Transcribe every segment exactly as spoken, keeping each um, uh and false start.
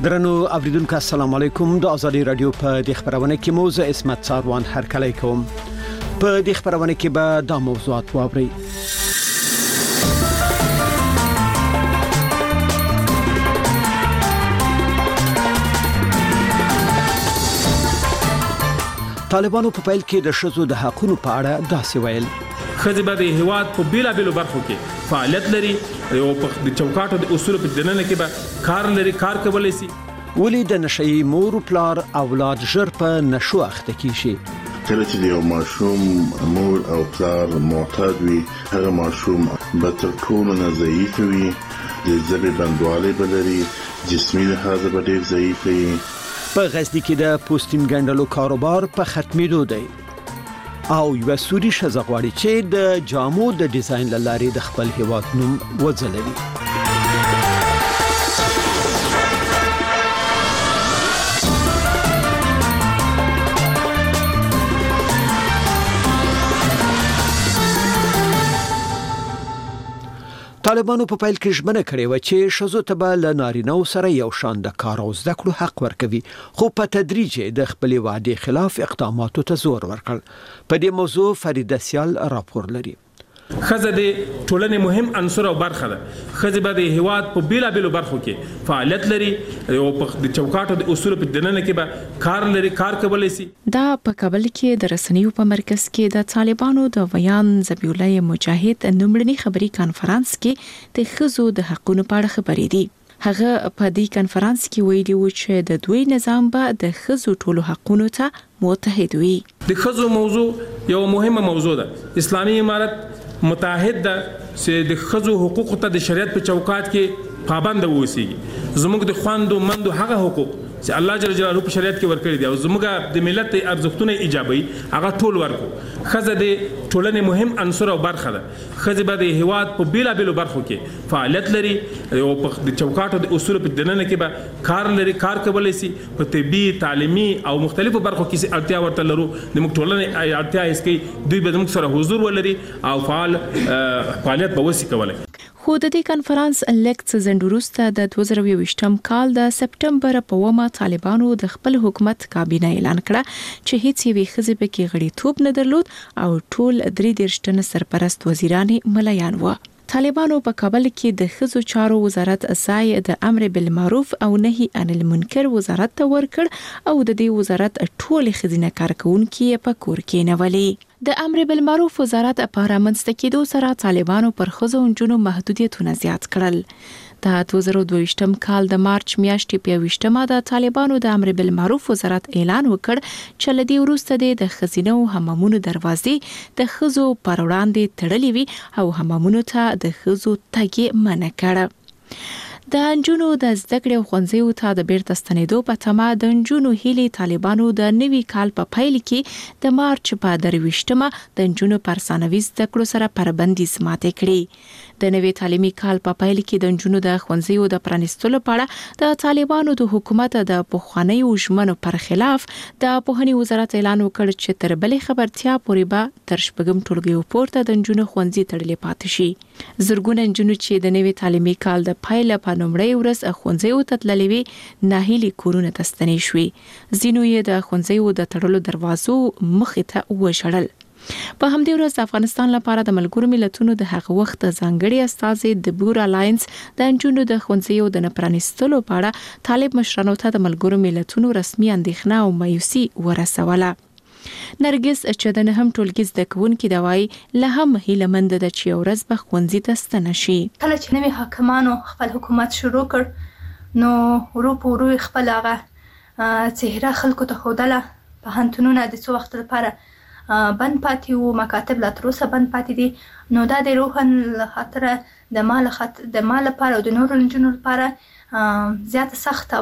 درنو اوریدونکو السلام علیکم. د ازادي رادیو په د خبرونه کې موضوع اسمت ساروان هرکلی کوم. په د خبرونه کې به د موضوعات واوري. طالبانو په پیل کې د شذو د حقوقو په اړه داسې ویل: خځې به د هیواد په بیلابیلو برخو کې فعالیت لري او په د چوکاټو د اصولو په دننه کې به کار لري کار کولای شي. ولې د نشئی مور او پلار اولاد ژر په نشو اخته کیږي؟ کله چې یو ماشوم مور او پلار معتاد وي، هغه ماشوم به تر ټولو نه ضعیف وي، د ژبې بندوالی به لري، جسمي لحاظ به ډېر ضعیف وي. په غزني کې د پوستین ګنډلو کاروبار په ختمېدو دی او یو سوري ښځه غواړي چې د جامو د ډیزاین لارې د خپل هیواد نوم وځلوي. طالبانو په پیل کې ژمنه کړې و چې ښځو ته به له نارینه‌و سره یو شان د کار او زده کړو حق ورکوي، خو په تدریج د خپلې وعدې خلاف اقداماتو ته زور ورکړ. په دې موضوع فریده سیال راپور لري. خځه د ټولنې مهم عنصر او برخه ده. خځې به د هیواد په بیلابیلو برخو کې فعالیت لري او په د چوکاټو د اصولو په دننه کې به کار لري کار کولای شي. دا په کابل کې د رسنیو په مرکز کې د طالبانو د ویان ذبیح الله مجاهد نومړني خبري کانفرنس کې د خځو د حقوقو په اړه خبرې دي. هغه په دې کانفرنس کې ویلي و چې د دوی نظام به د خځو ټولو حقوقو ته متحد وي. د خځو موضوع یو مهمه موضوع ده. اسلامي امارت متحد ده چې د خځو حقوقو ته د شریعت په چوکاټ کې پابند اوسېږي. زموږ د خواندو مندو هغه حقوق چې الله جل جلاله په شریعت کې ورکړي دي او زموږ د ملت ارزښتونه ایجابي هغه ټول ورکو. خځه د ټولنې مهم عنصر او برخه ده. خځه به د هیواد په بیلابیلو برخو کې فعالیت لري او په د چوکاټو د اصولو په دننه کې به کار لري کار کولای شي. په طبي تعلیمي او مختلفو برخو کې اړتیا ورته لرو. د موږ ټولنې اړتیا هیڅ کوي دوی به موږ سره حضور ولري او فعال فعالیت به وسی کولای. خو د دې کانفرنس لیکڅ زندوروسته د دوه زره یوویشتم کال د سپټمبر په ومه طالبانو د خپل حکومت کابینه اعلان کړه چې هیڅ یوې خځې په کې غړیتوب نه درلود او ټول درې دېرش تنه سرپرست وزیران ملایان و. طالبانو په کابل کې د ښځو چارو وزارت ځای د امر بالمعروف او نهي عن المنکر وزارت ته ورکړ او د دې وزارت ټول ښځینه کارکونکي په کور کې نیولې. د امر بالمعروف وزارت په رامنځته کېدو سره طالبانو پر ښځو او نجونو محدودیتونه زیات کړل. د دوه زره دوه کال د مارچ میاشتې په یوویشتمه د طالبانو د امر بالمعروف وزارت اعلان وکړ چې لدی ورسته د خزینه او حمامونو دروازې د ښځو پر وړاندې تړلې وي او حمامونو ته د ښځو تګ منع کړ. د نجونو د زده کړې او ښوونځیو ته د بیرته ستنېدو په تمه د نجونو هیلې طالبانو د نوي کال په پیل کې د مارچ په درویشتمه د نجونو پر ثانوي زده کړو سره پربندیز ماتې کړې. د نوي تعلیمي کال په پیل کې د نجونو د ښوونځیو د پرانیستلو په اړه د طالبانو د حکومت د پخوانیو ژمنو پر خلاف د پوهنې وزارت اعلان وکړ چې تر بلې خبرتیا پورې به تر شپږم ټولګیو پورته د نجونو ښوونځي تړلې پاتې شي. زرګونه نجونې چې د نوي تعلیمي کال د پیل په لومړۍ ورځ ښوونځیو ته تللې وې ناهیلې کورونه ته ستنې شوې. ځینو یې د ښوونځیو د تړلو دروازو مخې ته وژړل. په همدې ورځ د افغانستان لپاره د ملګرو ملتونو د هغه وخت ځانګړي استازي د بور الاینس د نجونو د ښوونځیو د نه پرانیستلو په اړه طالب مشرانو ته د ملګرو ملتونو رسمي اندېښنه او مایوسي ورسوله. نرګس چې د نهم ټولګي زده کوونکې ده وایي له هم هیله مند ده چې یو ورځ به ښوونځي ته ستنه شي. کله چې نوي حاکمانو خپل حکومت شروع کړ نو ورو په ورو خپل هغه څهره خلکو ته ښودله. پوهنتونونه د څو وخت لپاره بند پاتې وو، مکاتب لا تر اوسه بند پاتې دي. نو دا د روحن له خاطره د ما خاطر د ما لپاره او د نورو نجونو لپاره زیاته سخته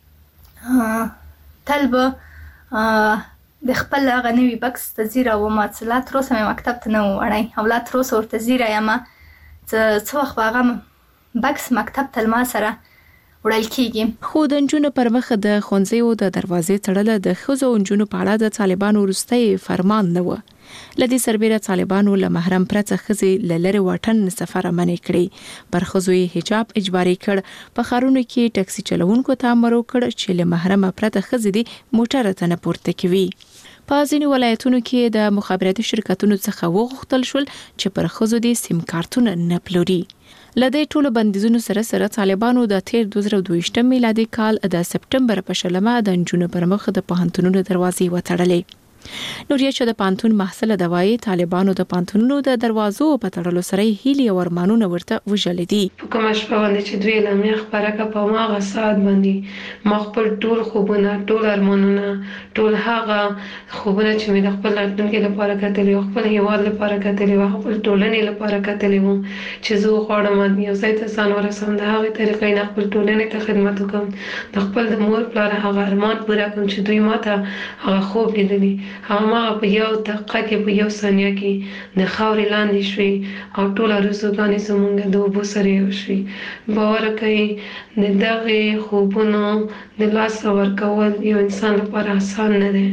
وه. تل به د خپل هغه نوي بکس ته ځیره وم چې لا تر اوسه مې مکتب ته نه و وړی او لا تر اوسه ورته ځیره یم چې څه وخت به هغه بکس مکتب ته له ما سره وړل کیږي. خو د نجونو پر مخ د خونځیو د دروازې تړل د ښځو او نجونو په اړه د طالبانو وروستي فرمان نه و. لدې سربېره طالبانو له محرم پرته ښځې له لرې واټن سفر منې کړی. پر ښځو یې حجاب اجباري کړ. په ښارونو کې ټکسي چلوونکو ته امر وکړ چې له محرم پرته ښځې دې موټر ته نه پورته کوي. په ځینو ولایتونو کې د مخابراتي شرکتونو څخه وغوښتل شول چې پر ښځو دې سیم کارتونه نه پلوري. لدې ټولو بندیزونو سره سره طالبانو د تیر دوه زره دوه ویشتم میلادي کال د سپټمبر په شلمه د نجونو پر مخ د پوهنتونونو دروازې وتړلې. نوریا چې د پانتون محصله د وایي طالبانو د پانتونونو د دروازو په تړلو سره هیلي او ارمانونه ورته وژل دي. په کومه شپه باندې چې دوی اعلامیه خبره کړه په هغه ساعت باندې ما خپل ټول خوبونه ټول ارمانونه ټول هغه خوبونه چې مې د خپل راتلونکي لپاره کتلي او خپل هیواد لپاره کتلي او خپل ټولنې لپاره کتلي وو چې زه غواړم یو ځای ته ځان ورسوم د هغې طریقې نه خپل ټولنې ته خدمت وکړم د خپل د مور پلار هغه ارمان پوره کړم چې دوی ماته هغه خوب لیدلی هغه په یو دقیقه کې په یو ثانیه کې د خاورې لاندې شوې او ټول ارزوګانې زموږ د اوبو سره یو شوې. باور کوئ د دغې خوبونو د لاسه ورکول یو انسان لپاره آسان نه دی.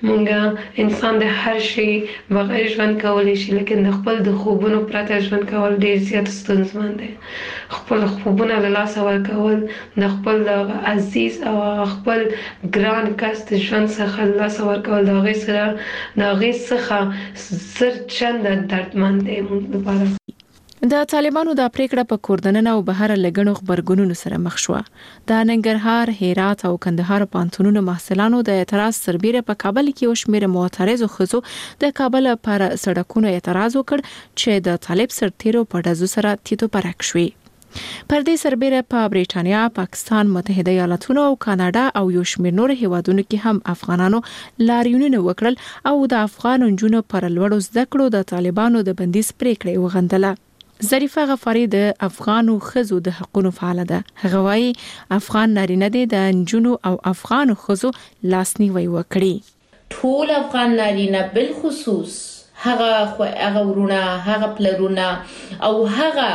موږ انسان د هر شي بغیر ژوند کولی شي لیکن د خپل د خوبونو پرته ژوند کول ډیر زیات ستونزمن دی. خپل خوبونه له لاسه ورکول د خپل عزیز او خپل ګران کس د ژوند څخه لاسه ورکول د هغې سره د هغې څخه زر چنده دردمند دی موږ لپاره. د طالبانو د پریکړه په کوردننه او بهر لګڼو خبرګونونو سره مخ شو. د ننګرهار، هرات او کندهار پانتونونو محصلانو د اعتراض سربېره په کابل کې یو شمېر معترضو ښځو د کابل پر سړکونو اعتراض وکړ چې د طالب سرتیرو په ډزو سره تیتو پرک شوي. پر دې سربېره په بریټانیا، پاکستان، متحده ایالاتونو او کاناډا او یو شمېر نور هیوادونو کې هم افغانانو لاریونونه وکړل او د افغان نجونو پر لوړو زده کړو د طالبانو د بندیز پریکړه وغندله. ظریفه غفاری د افغانو ښځو د حقوقو فعاله ده. هغه وايي افغان نارینه دي د نجونو او افغانو ښځو لاسنیوي وکړي. ټول افغان نارینه بل خصوص هغه خو هغه ورونه هغه پلرونه او هغه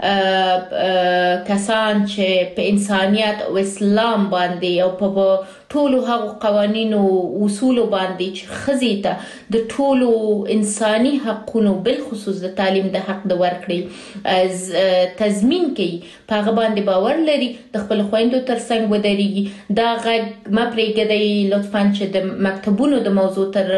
کسان چې په انسانيت او اسلام باندې او په ټولو هغو قوانینو اصولو باندې چې ښځې ته د ټولو انساني حقونو بل خصوص د تعلیم د حق د ورکړي تضمین کوي په هغه باندې باور لري د خپل خویندو ترڅنګ ودرېږي. دا غږ مه پرېږدئ لطفا چې د مکتبونو د موضوع تر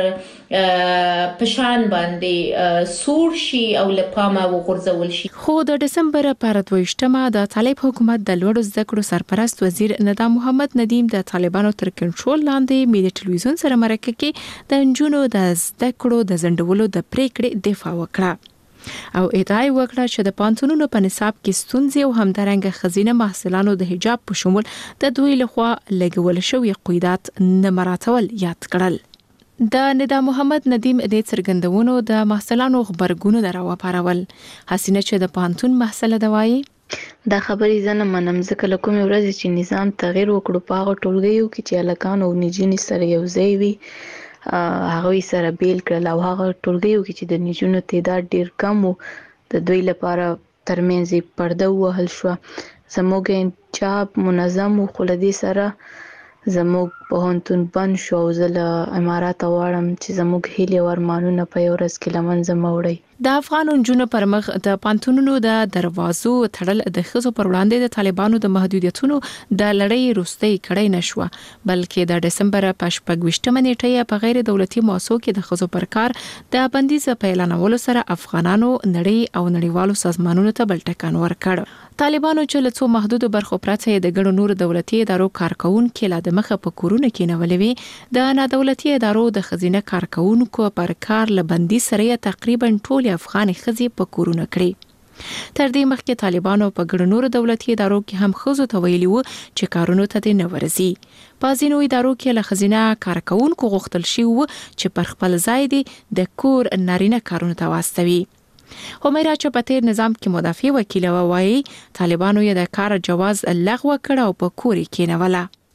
پشان باندې سور شي او له پامه وغورځول شي. خو د ډسمبر پر دوه ویشتمه د طالب حکومت د لوړو زده کړو سرپرست وزیر ندا محمد ندیم د طالبانو تر کنټرول لاندې ملي ټلویزیون سره مرکه کې د نجونو د زده کړو د ځنډولو د پریکړې دفاع وکړه او ادعا وکړه چې د پانتونونو په نصاب کې ستونزې او همدارنګه خزینه محصلانو د حجاب په شمول د دوی لخوا لګول شوی قیودات نه مراتول یاد کړل. د ندا محمد ندیم د څرګندونو د محصلانو خبرګونو دراوپارول. حسینه چې د پانتون محصله دوایي دا خبرې زه نه منم ځکه له کومې ورځې چې نظام تغیر وکړو په هغه ټولګیو کې چې هلکان او نجونې سره یو ځای وي هغوی سره بیل کړل او هغه ټولګیو کې چې د نجونو تعداد ډیر کم و د دوی لپاره ترمنځ یې پرده ووهل شوه. زموږ انچاب منظم و خو له دې سره زموږ پوهنتون بند شو او زه له امارات غواړم چې زموږ هیلې او ارمانونه په یو ورځ کې له منځه مه وړئ. د افغان نجونو پر مخ د پانتونونو د دروازو تړل د ښځو پر وړاندې د طالبانو د محدودیتونو د لړۍ وروستۍ کړۍ نشوه بلکې د دسمبر په شپږ ویشتمه نیټه په غیر دولتي مؤسسو کې د ښځو پر کار د بندیز په اعلانولو سره افغانانو نړۍ او نړیوالو سازمانونو ته بل ټکان ورکړ. طالبانو چې له څو محدود برخو پرته د ګڼو نور دولتي ادارو کارکونکو لا د مخه په کورونه کې نولوي د نادولتي ادارو د خزینه کارکونکو پر کار له بندیز سره تقریبا ټول افغان ښځې په کورونه کړي. تر دې مخکې طالبانو په ګڼو نور دولتي ادارو کې هم ښځو ته ویلي وو چې کارونو ته نه ورځي. په ځینو ادارو کې له خزینه کارکونکو غوښتل شوی وو چې پر خپل ځای دي د کور نارینه کارونو ته واستوي. همیرا چې په تیر نظام کې مدافع وکیل وایي طالبانو یې د کار جواز لغوه کړ او په کور کې کېنوله.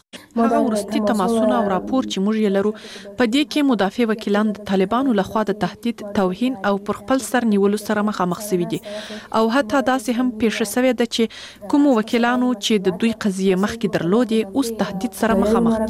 هغه ورستي تماسونه او راپور چې موږ یې لرو په دې کې مدافع وکیلان د طالبانو لخوا د تهدید، توهین او پر خپل سر نیولو سره مخامخ شوي دي او حتی داسې هم پیښه شوې ده چې کوم وکیلانو چې د دوی قضیه مخکې درلودې اوس تهدید سره مخامخ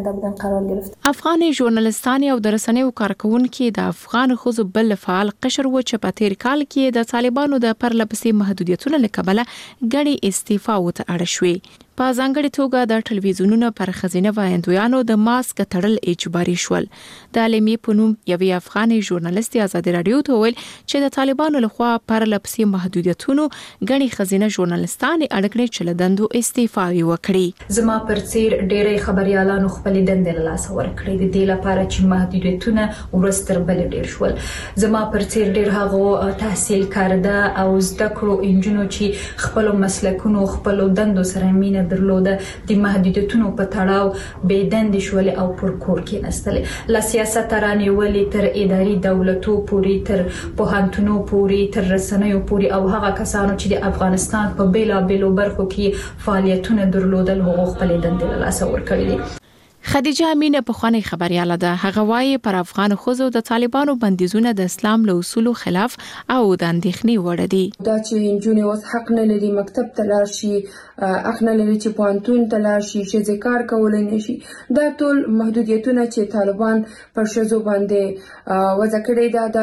دي. افغان ژورنالستان او د رسنیو کارکونکو د افغان ښځو بل فعال قشر و چې په تیر کال کې د طالبانو د پرلپسې محدودیتونو له کبله ګڼې استعفا وته اړ شوې. په ځانګړي توګه د ټلویزیونونو پر خزینه وایندویانو د ماسک تړل اجباري شول. د عالمي په نوم یوې افغاني ژورنالیستې ازادي رادیو ته ویل چې د طالبانو لخوا پر لپسې محدودیتونو غني خزینه ژورنالیستان اړګړي چې له دندو استعفا وکړي. زما پر چیر ډېرې خبريالانو خپل دندې له لاس ورکړي د دې لپاره چې محدودیتونه ورستر بل ډېر شول. زما پر چیر ډېر هغه تحصیل کارده او زده کړو انجنونو چې خپل مسلکونو خپل دندو سره مینه درلوده د محدودیتونو په تړاو بې دندې شول او پر کور کې نستل لا سیاست رانه ولې تر اداري دولتو پوری تر پوهنتونو پوری تر رسنیو پوری او هغه کسانو چې د افغانستان په بیلا بیلو برخو کې فعالیتونه درلودل هغه خپل دندې له لاس ورکړي دي. خدیجه امینه په خواني خبرياله ده. هغه وايي پر افغان خوځو د طالبانو بندیزونه د اسلام له اصولو خلاف او د اندېښنې وړ دي. دا چې انجونې اوس حق نه لري مکتب ته لاړ شي، حق نه لري چې پوهنتون ته لاړ شي، چې کار کولای نشي. دا ټول محدودیتونه چې طالبان پر شذو باندې وضع کړی دا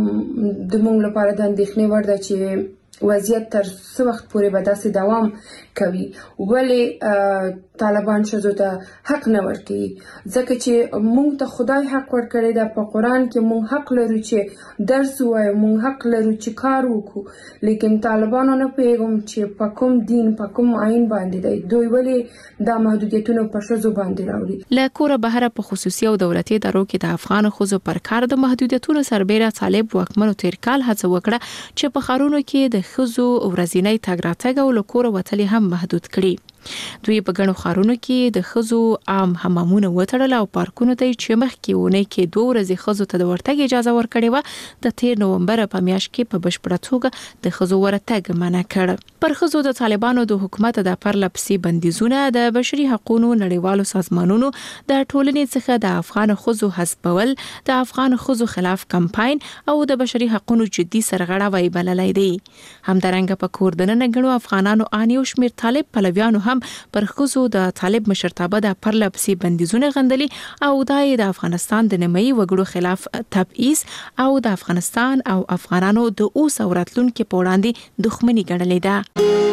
د موږ لپاره د اندېښنې وړ ده چې وضعیت تر څو وخت پورې به داسې دوام کوي. ولی طالبان شذو ته حق نه ورکوي ځکه چې موږ ته خدای حق ورکړی دا په قرآن کې موږ حق لرو چې درس ووایو، موږ حق لرو چې کار وکړو، لیکن طالبانو نه پوهیږم چې په کوم دین په کوم آئین باندې دی دوی ولی دا محدودیتونه په شذو باندې راوړي. له کوره بهر په خصوصي او دولتي ادارو کې د افغان ښځو پر کار د محدودیتونو سربېره طالب واکمنو تیر کال هڅه وکړه چې په ښارونو کې د ښځو ورځنی تګ راتګ او له کوره وتلې هم محدود کړي. دوی په ګڼو ښارونو کې د ښځو عام حمامونه وتړل او پارکونو ته چې مخکې ونه کې دوه ورځې ښځو ته د ورتګ اجازه ورکړې و د تیر نومبر په میاشت کې په بشپړه توګه د ښځو ورتګ منع کړ. پر ښځو د طالبانو د حکومت د پرلپسې بندیزونه د بشري حقوقو نړیوالو سازمانونو د ټولنې څخه د افغان ښځو حسابول د افغان ښځو خلاف کمپاین او د بشري حقوقو جدي سرغړاوی بللای دی. همدارنګه په کوردننه غنو افغانانو انیو شمیر طالب پلویانو هم پر ښځو د طالب مشرتابه د پرلپسې بندیزونه غندلي او دای د افغانستان د نیمایي وګړو خلاف تبعیض او د افغانستان او افغانانو د اوس اوراتلونکو په وړاندې دښمنی ګڼلې ده.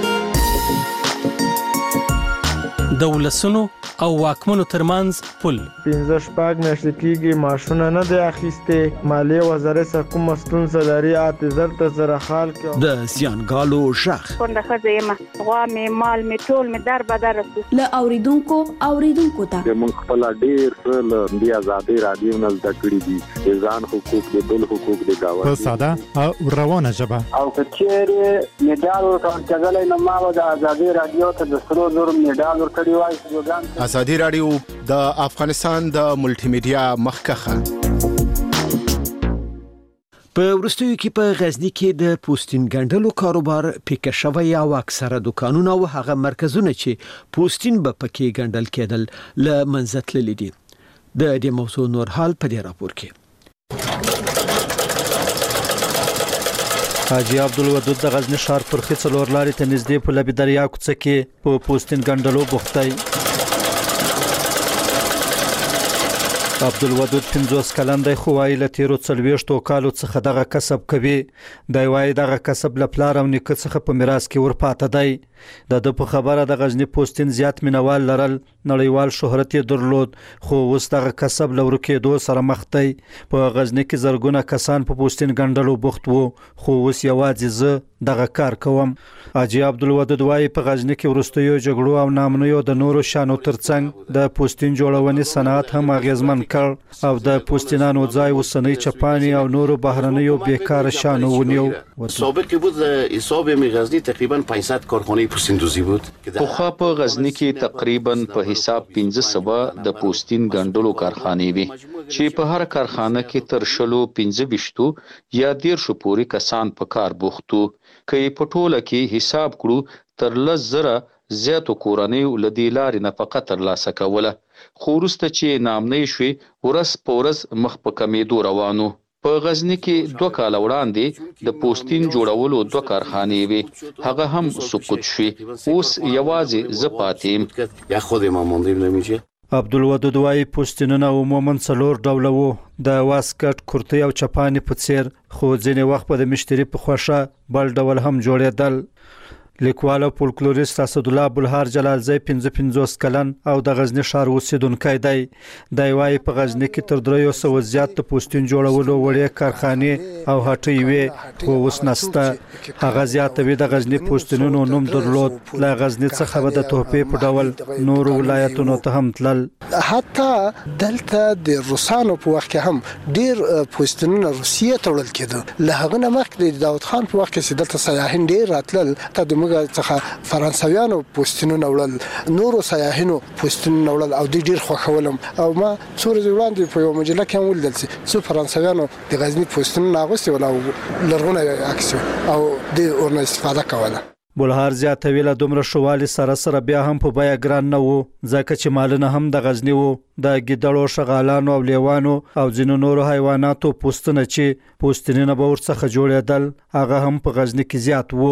د ولسونو او واکمنو ترمنځ پل پنځه شپږ میاشتې کېږي معاشونه نه دی اخیستې. مالیې وزارت سره کومه ستونزه لري اعتذار ته سره حال کوي. د زیانګالو ژغ پنده ښځه یم، غوا مې مال مې ټول مې در بدر له اوریدونکو اوریدونکو ته موږ خپل ډېر څه له دې ازادي رادیو نه زده کړي دي د ځان حقوق د بل حقوق د گاونډي په ساده او روانه ژبه او کچېرې میډال ورکړل نو ما د ازادي رادیو ته د سرو زر میډال ورکړی وای. ازادي رادیو د افغانستان د ملټي میډیا مخکخه. په ورستیو کې په غزنی کې د پوستین ګندلو کاروبار پیکه شوی او اکثره دکانونه او هغه مرکزونه چې پوستین به پکې ګندل کېدل ل منځ تللي دي. د دې موضوع نور حال په دې راپور کې. حاجی عبدالودود د غزنی ښار پر خڅلور لارې ته نږدې په لبی دریا کوڅه کې په پوستین ګندلو بوختای. عبدالودود پنځوس کلن دی خو وايي له تیرو څلوېښتو کالو څخه دغه کسب کوي. دی وايي دغه کسب له پلار او نیکه څخه په میراث کې ورپاته دی. د د په خبره د غزنی پوستین زیات مینوال لرل، نړیوال شهرت یې درلود، خو اوس دغه کسب له ورکېدو سره مخ دی. په غزنی کې زرګونه کسان په پوستین ګندلو بوخت وو، خو اوس یوازې زه دغه کار کوم. حاجی عبدالودود وايي په غزنی کې وروستیو جګړو او نامنیو د نورو شانو ترڅنګ د پوستین جوړونې صنعت هم اغیزمن کړ او د پوستینانو ځای اوسنۍ چپانې او نورو بهرنیو بیکاره شانو ونیو. سابق بود حساب می غزنی تقریبا پانصد کارخانه پوستیندوزی بود. خو په غزنی کې تقریبا په حساب پنځه سوه د پوستین ګندلو کارخانې وي چې په هر کارخانه کې تر شلو پنځه ویشتو یا دیرشو پورې کسان په کار بوختو. کې په ټوله کې حساب کړو تر لس زره زیاتو کورنۍ لدی لارې نفقه ترلاسه کوله، خو وروسته چې نامنۍ شوې ورځ په ورځ مخ په کمیدو روانو. په غزنی کې دوه کاله وړاندې د پوستین جوړولو دوه کارخانې وې، هغه هم سقوط شوې. اوس یوازې زه پاتې یم. عبدالودود وايي پوستینونه عموما څلور ډوله وو، د واسکټ، کرتۍ او چپانې په څیر، خو ځینې وخت په د مشتری په خوښه بل ډول هم جوړېدل. لیکوال او فولکلوریست اسدالله بلهار جلالزی پنځه پنځوس کلن او د غزنی ښار اوسیدونکی دی. دی وايي په غزنی کې تر دریو سوو زیات د پوستین جوړولو وړې کارخانې او هټۍ وې، خو اوس نسته. هغه زیاتوي د غزنی پوستینونو نوم درلود، له غزنی څخه به د تحفې په ډول نورو ولایتونو ته هم تلل. حتی دلته د روسانو په وخت کې هم ډیر پوستینونه روسیې ته وړل کېده. له هغه نه مخکې د داود خان په وخت کې چې دلته سیاحین ډیر راتلل، ته د څخه فرانسویانو پوستینونه وړل، نورو سیاحینو پوستینونه وړل او دوی ډیر خوښولم. او ما څو ورځې وړاندې په یوه مجله کې هم ولیدل چې څو فرانسویانو د غزني پوستینونه اغوستي ول او لرغونی عکس او دوی ورنه استفاده کوله. بلهار زیاتوي له دومره شوالي سره سره بیا هم په بیه ګران نه وو، ځکه چې مالونه هم د غزني وو. د ګیدړو، شغالانو او لیوانو او ځینو نورو حیواناتو پوستونه چې پوستینونه به ورڅخه جوړېدل، هغه هم په غزني کې زیات وو.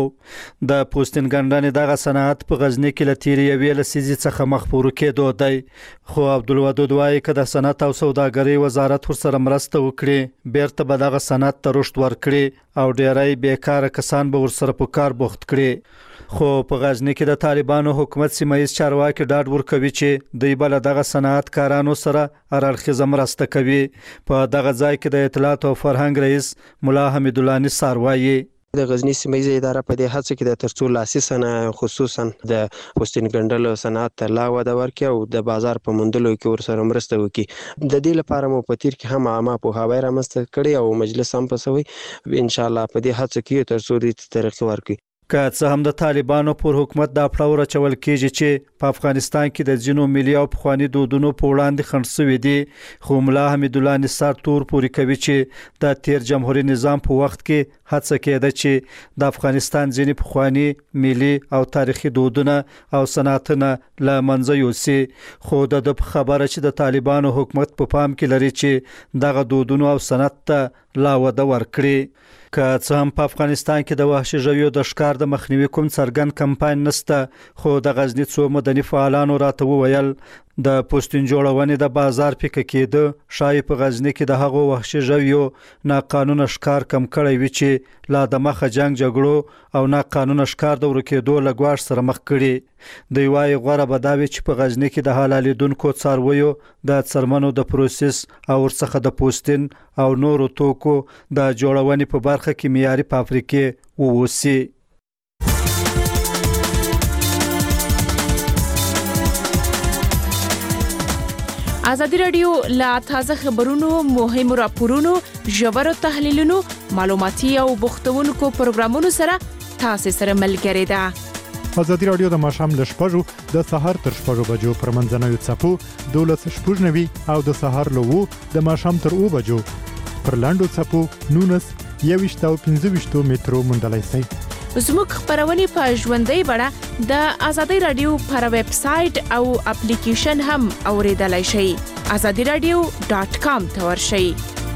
د پوستین ګنډنې دغه صنعت په غزني کې له تېرې یوې لسیزې څخه مخ په ورو کېدو دی. خو عبدالودود وایي که د صنعت او سوداګرۍ وزارت ورسره مرسته وکړي، بیرته به دغه صنعت ته رشد ورکړي او ډیری بیکاره کسان به ورسره په کار بوخت کړي. خو په غزنی کې د طالبانو حکومت سیمایي چارواکي ډاډ ورکوي چې دوی بل دغه صنعت کارانو سره هررخیزه مرسته کوي. په دغه ځای کې د اطلاعات او فرهنګ رئیس مولا حمید الله نثار وایي د غزنی سیمه اداره په دې هڅه کې د ترڅو لاسي صنایع خصوصا د پوستین ګنډلو صنعت ته لا وده ورکړي او د بازار په موندلو کې ورسره مرسته وکړي. د دې لپاره مو په تیر کې هم عامه پوهاوی رامنځته کړی او مجلس هم پسوي. ان شاء الله په دې هڅه کې ترڅو دې ترقی ورکړي. که څه هم د طالبانو پر حکومت دا پړاو راچول کېږي چې په افغانستان کې د ځینو ملي او پخواني دودونو په وړاندې خنډ شوي دي، خو ملا حمید الله نثار تور پورې کوي چې د تیر جمهوریت نظام په وخت کې هڅه کېده چې د افغانستان ځینې پخواني ملي او تاریخي دودونه او صنعتونه له منځه یوسي. خو د ده خبره چې د طالبانو حکومت په پام کې لري چې دغه دودونو او صنعت ته لا وده ورکړي. که څه هم په افغانستان کې د وحشي ژویو د ښکار د مخنیوي کوم څرګند کمپاین نشته، خو د غزني څو مدني فعالانو راته وویل د پوستین جوړونې د بازار پیکه کېده شاید په غزني کې د هغو وحشي ژویو ناقانونه ښکار کم کړی وي چې لا د مخه جنگ جګړو او ناقانونه ښکار د ورکېدو له ګواښ سره مخ کړي. دوی وایي غوره به دا وي چې په غزني کې د حلالېدونکو څارویو د څرمنو د پروسس او ورڅخه د پوستین او نورو توکو د جوړونې په برخه کې معیاري فابریکې ووسي. ازادي رادیو لا تازه خبرونو، مهمو راپورونو، ژورو تحلیلونو، معلوماتي او بوختونکو پروګرامونو سره تاسو سره ملګری ده. ازادي رادیو د ماښام له شپږو د سهار تر شپږو بجو پر منځنوي څپو دولس شپږ نوي او د سهار له وو د ماښام تر اوه بجو پر لاندو څپو نونس یويشت او پنځه ویشت مترو موندلای شئ. زموږ خبرونه په ژوندۍ بڼه د ازادي رادیو پر ویب سټ او اپلیکیشن هم اوریدلای شئ. azadi radio dot com ته ورشئ.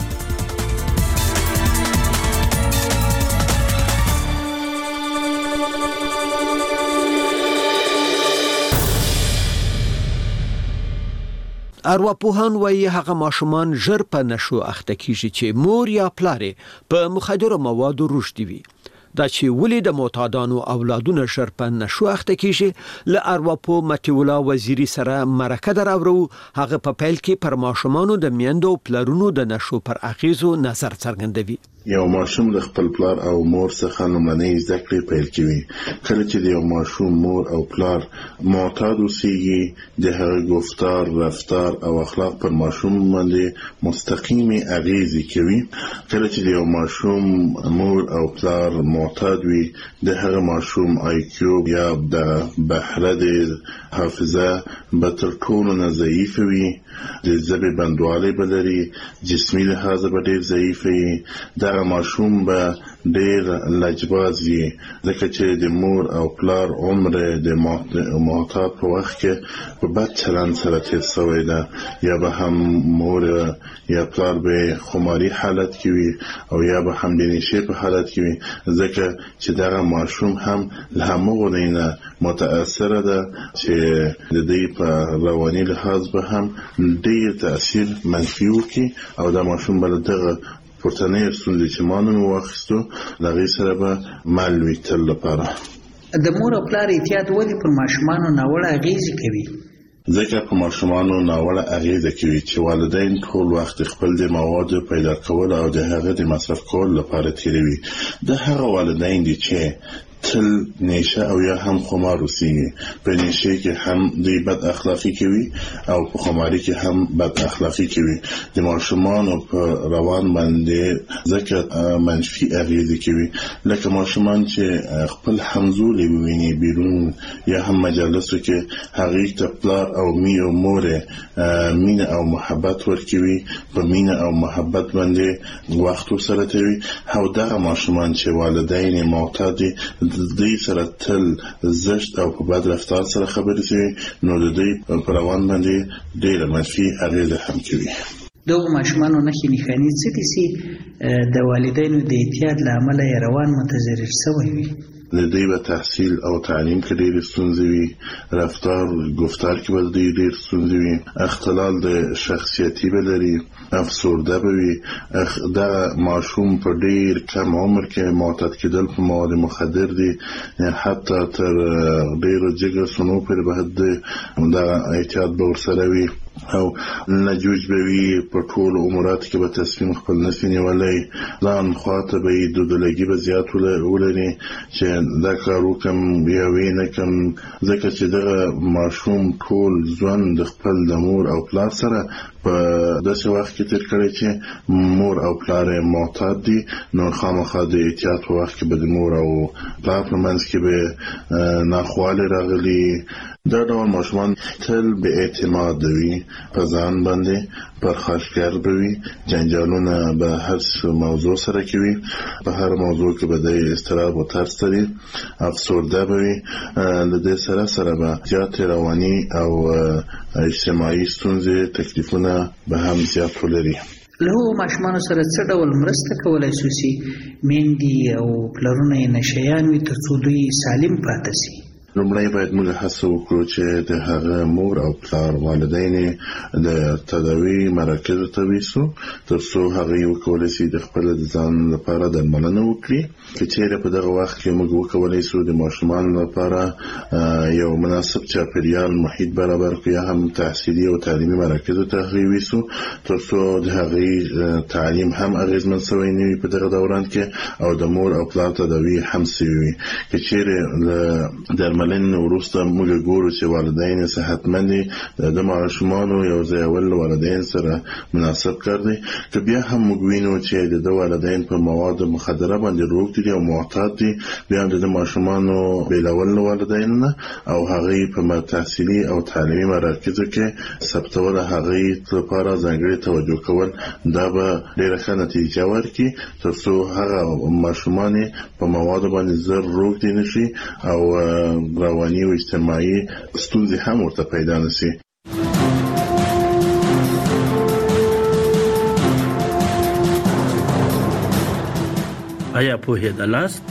ارواپوهان وایي هغه ماشومان ژر په نشو اخته کیږي چې مور یا پلار په مخدرو موادو روږدي وي. دا چې ولې د معتادانو اولادونه ژر په نشو اخته کیږي، له ارواپوه متي الله وزیری سره مرکه دراورو. هغه په پیل کې پر ماشومانو د میندو پلرونو د نشو پر اغیزو نظر څرګندوي. یو ماشوم د خپل پلار او مور څخه لومړنۍ زده کړې پیل کوي. کله چې د یو ماشوم مور او پلار معتاد اوسېږي، د هغه گفتار، رفتار او اخلاق پر ماشوم باندې مستقیمي اغیزې کوي. کله چې د یو ماشوم مور او پلار معتاد وي، د هغه ماشوم آی کیو یا د بهره د حافظه به تر ټولو نه ضعیف وي، د ژبې بندوالی به لري، جسمي لحاظ به ډېر ضعیف وي. دا دغه ماشوم به ډیر لجباز وي ځکه چې د مور او پلار عمر د معتاد په وخت کې په بد چلند سره تیر شوی ده یا به هم مور یا پلار به خماري حالت کې وي او یا به هم د نشې په حالت کې وي ځکه چې دغه ماشوم هم له همغو نه متاثر ده چې د دې په رواني لحاظ به هم ډیر تاثیر منفي وکړي او د ماشوم بل دغه پورتنۍ ستونزې چې ما نن واخیستو د هغې سره به مل وي تل لپاره. د مور او پلار احتیاط ولې پر ماشومانو ناوړه اغېزې کوي؟ ځکه په ماشومانو ناوړه اغېزه کوي چې والدین ټول وخت خپل د موادو پیدا کول او د هغه د مصرف کول لپاره تیروي. د هغه والدین دي چې تل نشه او یا هم خمار اوسېږي. په نشه کې هم دوی بد اخلاقی کوي او په خماري کې هم بد اخلاقی کوي. د ماشومانو په روان باندې ځکه منفي اغېزې کوي لکه ماشومان چې خپل همزولي وویني بیرون یا هم مجالسو کې هغې ته پلار او می او مور مینه او محبت ورکوي په مینه او محبت باندې وختو سره تیوي او دغه ماشومان چې والدین معتاد د دوی سره تل زشت او په بد رفتار سره خبرې کوي نو د دوی په روان باندې ډېره منفي اغېزه هم کوي. دغو ماشومانو نښې نښانې څه دي چې د والدینو د احتیاط له امله یې روان متضرر شوی وي؟ د دوی به تحصیل او تعلیم کې ډېرې ستونزې وي، رفتار ګفتار کې به د دوی ډېر ستونزې وي، اختلال د شخصیتي به لري، افسرده به وي. دغه ماشوم په ډېر کم عمر کې معتاد کېدل په مواد مخدر دي حتی تر ډېرو جګر سنو پورې به دغه احتیاط به ورسره وي او نجوج به وي. په ټولو اموراتو کې به تصمیم خپل نشي نیولی، ځان خواته به یې دودلګي به زیات ولري چې دا کار وکم یا وی نه کم ځکه چې دغه ماشوم ټول ژوند د خپل د مور او پلار سره په داسې وخت کې تیر کړی چې مور او پلار یې معتاد دي نو خامخا د احتیاط په وخت کې به د مور او پلار په منځ کې به ناخوالې راغلي. دا ډول ماشومان تل به اعتماد وي په ځان باندې، پرخاشګر به وي، جنجالونه به هر موضوع سره کوي، په هر موضوع کې به د اضطراب او ترس لري، افسرده به وي. له دې سره سره به زیاتې رواني او اجتماعي ستونزې تکلیفونه به هم زیات ولري. له هغو ماشومانو سره څه ډول مرسته کولی شو چې میندې او پلرونه یې نشیان وي تر څو دوی سالم پاتې شي؟ لومړی باید موږ هڅه وکړو چې د هغه مور او پلار والدین د تداوی مراکزو ته ویسو تر څو هغوی وکولی شي د خپل د ځان لپاره درملنه وکړي. که چیرې په دغه وخت کې موږ وکولی شو د ماشومانو لپاره یو مناسب چاپیریال محیط برابر کړو یا هم تحصیلي او تعلیمي مراکزو ته هغوی ویسو تر څو د هغوی تعلیم هم اغېزمن شوی نه وي په دغه دوران کې او د مور او پلار تداوی هم شوي وي. که چیرې درملنې وروسته موږ ګورو چې والدین صحتمند دي د ماشومانو یو ځای اول والدین سره مناسب کار دی. که بیا هم موږ وینو چې د والدین په مواد مخدره باندې روږدي دي او معتاد دي بیا هم د ماشومانو بیلول والدین نه او هغوی په تحصیلي او تعلیمي مراکزو کې ثبتول هغوی لپاره ځانګړې توجه کول دا به ډېره ښه نتیجه ورکړي تر څو هغه ماشومان په موادو باندې زر روږدي نه شي او رواني او اجتماعي ستونزې هم ورته پیدا نه شي. آیا پوهېدلاست؟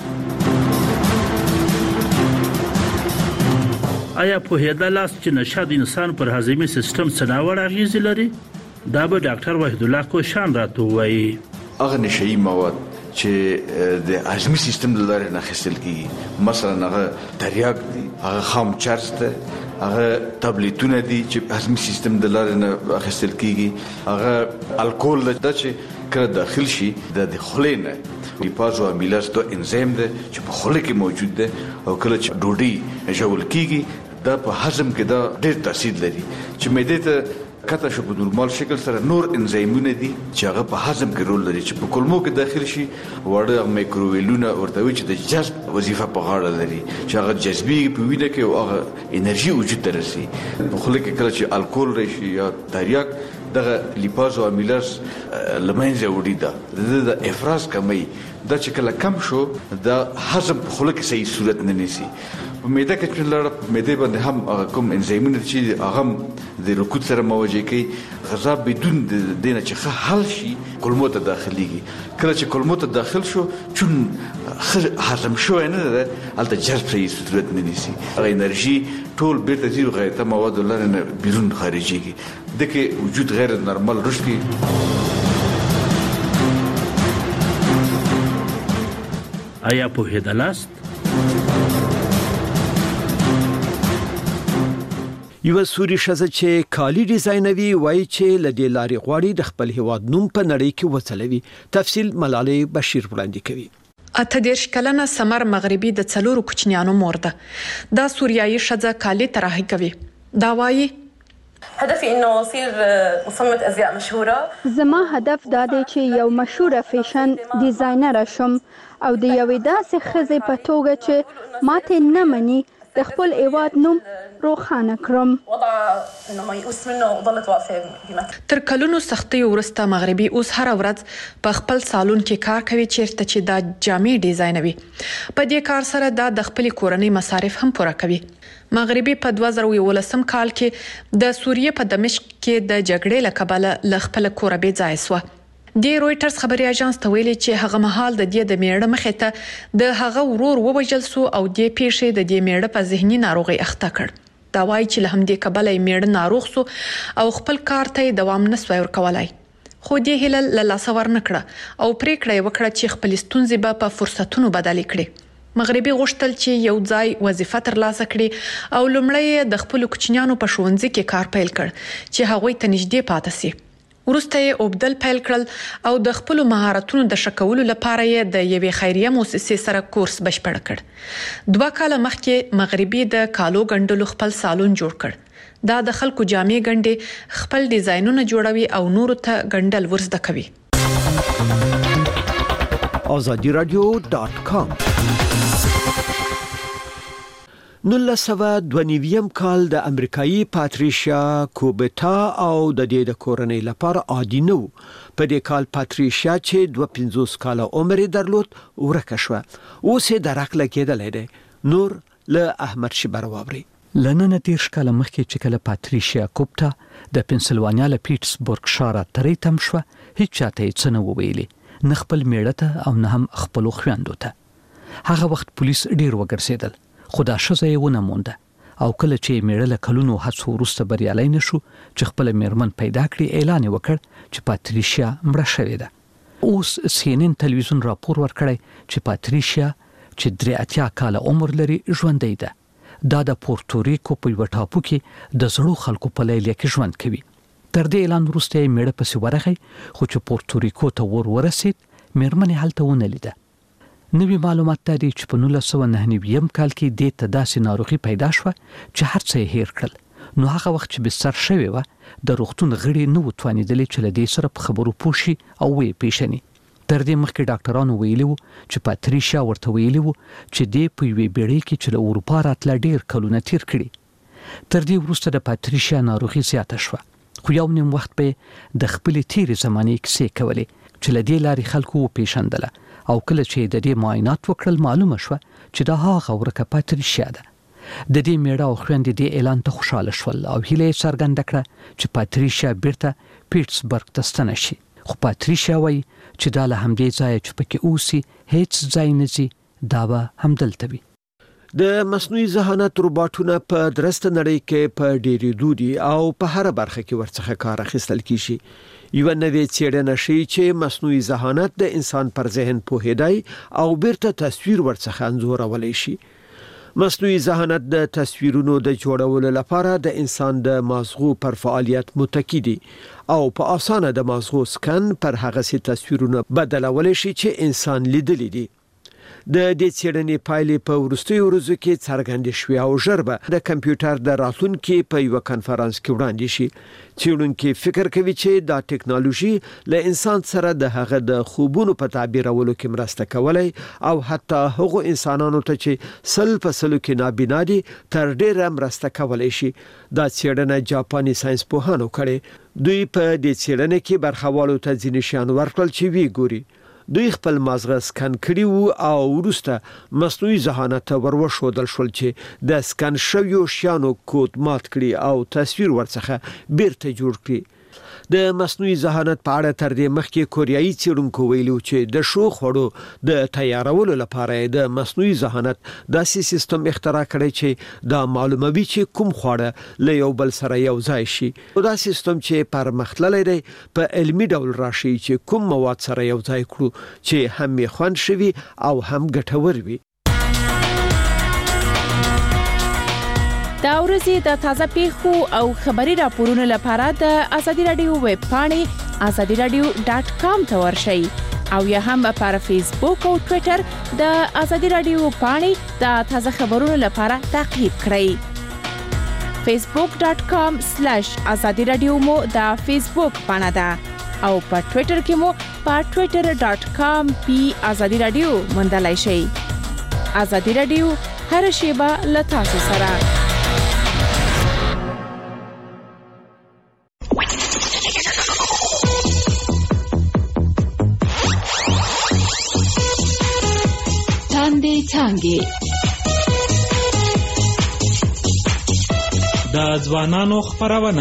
آیا پوهېدلاست چې نشه د انسان پر هضمي سیستم څه ډول اغېزې لري؟ دا به ډاکټر وحید الله کوشان راته ووایي. هغه نشهیي مواد چې د هضمي سیستم د لارې نه اخیستل کېږي، مثلا هغه تریاک دي، هغه خام چرس ده، هغه تابلیتونه دي چې هضمي سیستم د لارې نه اخیستل کېږي، هغه الکول ده چې کله داخل شي د خولې نه لیپاز او امیلاز دا انزیم ده چې په خوله کې موجود ده او کله چې ډوډۍ ژوول کېږي دا په هضم کې دا ډېر تاثیر لري چې معدې ته کته شو په نورمال شکل سره نور انزیمونه دي چې هغه په هضم کې رول لري چې په کولمو کې داخل شي وړه مایکروویلونه ورته وي چې د جذب وظیفه په غاړه لري چې هغه جذبي په وینه کې او هغه انرژي وجود ته رسي. په خوله کې کله چې الکول راشي یا تریاک دغه لیپاز او امیلاز لمنځه وړي دا د افراز کمی دا چې کله کم شو دا هضم په خوله کې صحیح صورت نه نیسي. په معده کې چې لړ معده باندې هم کوم انزایمونه چې هغه د رکود سره مواجه کوي غذا بدون د دینه چې ښه حل شي کولمو ته داخليږي. کله چې کولمو ته داخل شو چون هضم شو نه ده البته جذب صحیح صورت نه نیسي. هغه انرژي ټول بیرته زیرو غیرته مواد لرنه بیرون خارجيږي دغه وجود غیر نورمال رشد کی. آیا په هدلاست یو سوري شزه چې کالی ډیزاینوي وایي چې لدې لاري غواړي د خپل هواد نوم په نړۍ کې وڅلوي. تفصیل ملالۍ بشیر وړاندې کوي. اته دیرش کلنه سمر مغربي د څلورو کوچنیانو مور ده. دا سوریایي شزه کالی طراحي کوي. دا وایي هدفي انه اصير مصممه ازياء مشهوره. زما هدف دا دی چې یو مشهوره فیشن ډیزاینر شم او د یوې داسې ښځې په توګه چې ماته نه مني د خپل هیواد نوم روښانه کړم. وضع انه ما يؤس منه وظلت واقفه بمكان. تر کلونو سختي ورسته مغربي اوس هر ورځ په خپل سالون کې کار کوي چیرته چې دا جامې ډیزاینوي. په دې کار سره دا د خپل کورنۍ مصارف هم پوره کوي. مغربي په دوه زره یولسم کال کې د سوریې په دمشق کې د جګړې له کبله ل خپل کور به ځای سو. د رويټرز خبري اژانس ته ویلي چې هغه مهال د دې د میړه مخې ته د هغه ورور ووجل سو او د پیښې د دې میړه په ذهني ناروغي اخته کړ. دا وایي چې له همدې کبله میړه ناروغ سو او خپل کار ته دوام نسوي ورکولای. خو دې هلل له لاس ور نکړه او پریکړه وکړه چې خپل ستونزې به په فرصتونو بدل کړي. مغربي غوښتل چې یو ځای وظیفه ترلاسه کړي او لومړی د خپل کوچنیانو په ښوونځي کې کار پیل کړ چې هغوی ته نږدې پاتې سي. ورسته یې اوبدل پیل کړل او د خپل مهارتونو د شکولو لپاره یې د یوې خیریه مؤسسې سره کورس بشپړ کړ. دوه کاله مخکې مغربي د کالو ګنډلو خپل سالون جوړ کړ. دا د خلکو جامې ګنډي خپل ډیزاینونه جوړوي او نورو ته ګنډل ورزده کوي. آزادی رادیو ډاټ کام نولس سوه دوه نوي کال د امریکایي پاتریشیا کوبتا او د دې د کورنۍ لپاره عادي نه و. په دې کال پاتریشیا چې دوه پنځوس کاله عمر درلود ورکه شو. اوس یې درک لګیدلې ده. نور له احمد شبر واوري. لنن دیرش کاله مخکې چې کله پاتریشیا کوبتا د پنسلوانیا له پیټسبورګ ښار ته تم شو هیڅ چاته یې څه نه ویلي نه خپل میړه ته او نه هم خپل خويندو ته. هغه وخت پولیس ډیر وګرځیدل خو دا شزه یې ونه مونده او کله چې میړه له کلونو هڅو وروسته بریالی نشو چې خپل میرمن پیدا کړي اعلان وکړ چې پاتریشیا مړه شوې ده. اوس سی ان ان تلویزیون راپور ورکړی چې پاتریشیا چې درې اتیا کاله عمر لري ژوندۍ ده. دا د پورتوریکو په یو ټاپو کې د زړو خلکو په لیل کې ژوند کوي. تر دې اعلان وروسته میړه پسې ورغی خو چې پورتوریکو ته ور ورسید میرمن هلته ونه لیده. نوی معلومات دي چې په نولس سوه نهه نوي کال کې د تداسي ناروغي پیدا شو چې هر څه هیر کړل. نو هغه وخت چې بستر شوی و د روغتون غړي نو توانیدل چې له دې سره په خبرو پوښي او وې پیښني. تر دې مخکې ډاکټرانو ویلي وو چې پاتریشیا ورته ویلي وو چې د په وی بیړۍ کې چې له اروپا راتله ډیر کلونه تیر کړي. تر دې وروسته د پاتریشیا ناروغي زیاته شو. خو یو نیم وخت به د خپل تیرې زمانه کې کولې چې له دې لارې خلکو پیښندله او کله چې د دې معاینات وکړل معلومه شو چې دا هغه ورکه پاتریشیا ده. د دې میړه او خويندې د اعلان ته خوشاله شول او هیله څرګنده کړه چې پاتریشیا بیرته پیټسبرګ ته ستنه شي. خو پاتریشیا وایي چې دا له همدې ځای چې پکې اوسي هیڅ ځای نه ځي دا به همدلته وي. د مصنوعي ذهانت روباټونه په درسته نړۍ کې په ډېری دودي او په هر برخه کې ورڅخه کار اخیستل کیږي. یو نوې څېړنه شي چې مصنوعي ذهانت د انسان پر ذهن پوهیدای او بیرته تصویر ورڅخه انځورولای شي. مصنوعي ذهانت د تصویرونو د جوړولو لپاره د انسان د مازغو پر فعالیت متکی دي او په اسانه د مازغو سکن پر هغه سي تصویرونه بدلول شي چې انسان لیدلی دي. د دې څېړنې پایلې په وروستیو ورځو کې څرګندې شوې او ژر به د کمپیوټر د راتلونکي په یو کانفرنس کې وړاندې شي. څېړونکي فکر کوي چې دا ټیکنالوژي له انسان سره د هغه د خوبونو په تعبیرولو کې مرسته کولای او حتی هغو انسانانو ته چې سل په سلو کې نابینا دي تر ډیره مرسته کولای شي. دا څېړنه جاپاني ساينس پوهانو کړې. دوی په دې څېړنه کې برخوالو ته ځینې شیان ورکړل چې وی ګوري. دوی خپل مازغه سکن کړي وو او وروسته مصنوعي ذهانت وروښودل شول چې د سکن شویو شیانو کود مات کړي او تصویر ورڅخه بیرته جوړ کړي. د مصنوعي ذهانت په اړه تر دې مخکې کوریایي څېړونکو ویلي چې د شو خوړو د تیارولو لپاره د مصنوعي ذهانت داسې سیستم اختراع کړی چې دا معلوموي چې کوم خواړه له یو بل سره یو ځای شي. دا سیستم چې پرمختللی دی په علمي ډول راشي چې کوم مواد سره یو ځای کړو چې هم یې خوند شوي او هم ګټور وي. دا ورځې د تازه پیښو او خبري راپورونو لپاره د ازادي رادیو ویب پاڼې ازادي رادیو ډاټ کام ته ورشئ او یا هم پر فیسبوک او ټوئیټر د ازادي رادیو پاڼې د تازه خبرونو لپاره تعقیب کړئ. فیسبوک ډاټ کام سلیش ازادي رادیو مو د فیسبوک پاڼه ده او په ټوئیټر کې مو په ټوئیټر ډاټ کام پی ازادي رادیو موندلای شئ. ازادي رادیو هر شیبه له تاسو سره. څنګه د ځوانانو خبرونه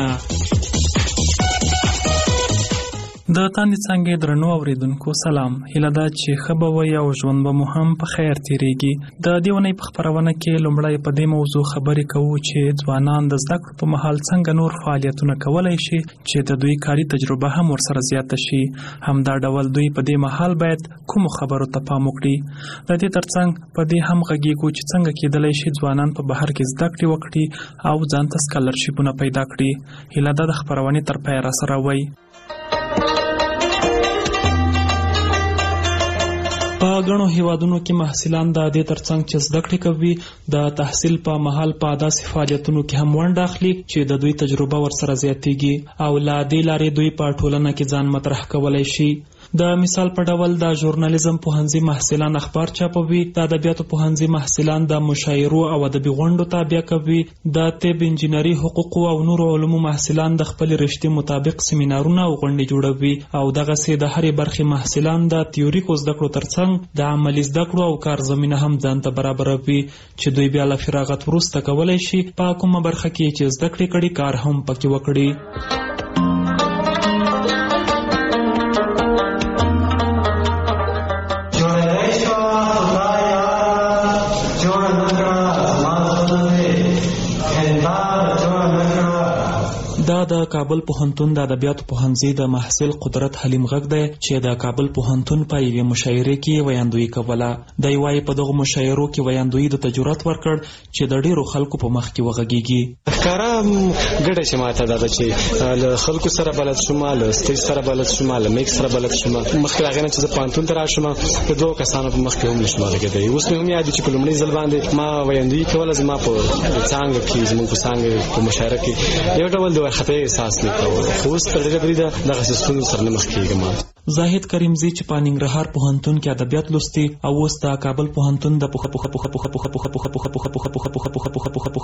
د تاندې څنګه درنو اوریدونکو سلام. هیله ده چې خبر وي او ژوند به مو هم په خیر تیریږي. د دیونی په خبرونه کې لومړی په دې موضوع خبرې کوو چې ځوانان د زده کړو په مهال څنګه نور فعالیتونه کولای شي چې د دوی کاري تجربه هم ورسره زیاته شي. همدا ډول دوی په دې مهال باید کوم خبرو ته پام وکړي. د دې ترڅنګ په دې هم غږیږو چې څنګه کېدلی شي ځوانان په بهر کې زده کړې وکړي او ځان ته سکالرشیپونه پیدا کړي. هیله ده د خبرونې تر پایه راسره وي. په غنو هیوادونو کې محصلان د دې ترڅنګ چې زده کړې کوي د تحصیل په مهال په داسې فعالیتونو کې هم ونډه اخلي چې د دوی تجربه ورسره زیاتېږي او لا دې لارې دوی په ټولنه کې ځان مطرح کولای شي. د مثال په ډول د ژورنالیزم پوهنځي محصلان اخبار چاپوي، د ادبیاتو پوهنځي محصلان د مشاعرو او ادبي غونډو تابع کوي، د طب انجینری حقوق او نورو علومو محصلان د خپل رشتې مطابق سیمینارونه او غونډې جوړوي او دغه سي د هرې برخې محصلان د تیوریکو زده کړو ترڅنګ د عملي زده کړو او کار زمينه هم ځان ته برابروي چې دوی بیا له فراغت وروسته کولای شي په کومه برخه کې چې زده کړې کړي کار هم پکې وکړي. دا د کابل پوهنتون د ادبیاتو پوهنځي د محصل قدرت حلیم غږ دی چې د کابل پوهنتون په یوې مشاعره کې ویاندوی کوله. د یوای په دغه مشاعرو کې ویاندوی د تجربت ورکړ چې د ډیرو خلکو په مخ کې وغږیږي. کارم ګډه شماته دا چې له خلکو سره بلد شوم، له سټیج سره بلد شوم، له میک سره بلد شوم. مخکې هغه چې د پوهنتون ته راشم د دوه کسانو په مخ کې هم نشم راګدای. اوس مې هم یاد چې په لومړي ځل باندې ما ویاندوی کوله زما په څنګه کې زموږ په څنګه په مشاعره کې یو ډول د خطر احساس نه کوم. خو اوس تر ډېره بریده دغه سیستم سره نه مخ کېږم. زاهد کریمزی چې په ننګرهار پوهنتون کې ادبیات لوستي او اوس د کابل پوهنتون د پوهه پوهه پوهه پوهه پوهه پوهه پوهه پوهه پوهه پوهه پوهه پوهه پوهه پوهه پوهه